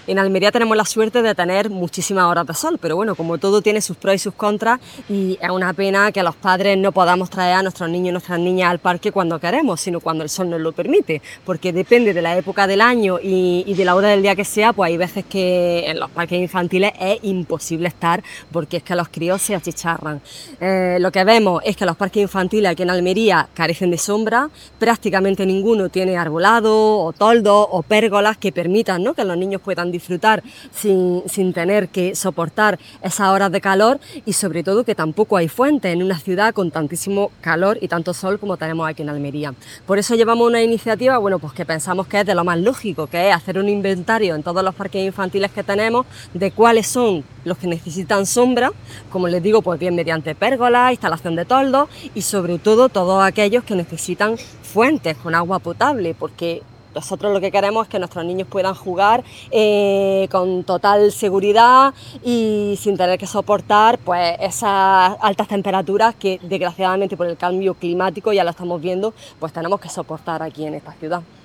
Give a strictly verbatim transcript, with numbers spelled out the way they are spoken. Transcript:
En Almería tenemos la suerte de tener muchísimas horas de sol, pero bueno, como todo tiene sus pros y sus contras, y es una pena que los padres no podamos traer a nuestros niños y nuestras niñas al parque cuando queremos, sino cuando el sol nos lo permite, porque depende de la época del año y, y de la hora del día que sea, pues hay veces que en los parques infantiles es imposible estar, porque es que los críos se achicharran. Eh, lo que vemos es que los parques infantiles aquí en Almería carecen de sombra, prácticamente ninguno tiene arbolado o toldos o pérgolas que permitan, ¿no?, que los niños puedan disfrutar sin, sin tener que soportar esas horas de calor, y sobre todo que tampoco hay fuentes en una ciudad con tantísimo calor y tanto sol como tenemos aquí en Almería. Por eso llevamos una iniciativa, bueno, pues que pensamos que es de lo más lógico, que es hacer un inventario en todos los parques infantiles que tenemos de cuáles son los que necesitan sombra, como les digo, pues bien mediante pérgolas, instalación de toldos, y sobre todo todos aquellos que necesitan fuentes con agua potable, porque nosotros lo que queremos es que nuestros niños puedan jugar eh, con total seguridad y sin tener que soportar pues esas altas temperaturas que desgraciadamente por el cambio climático, ya lo estamos viendo, pues tenemos que soportar aquí en esta ciudad.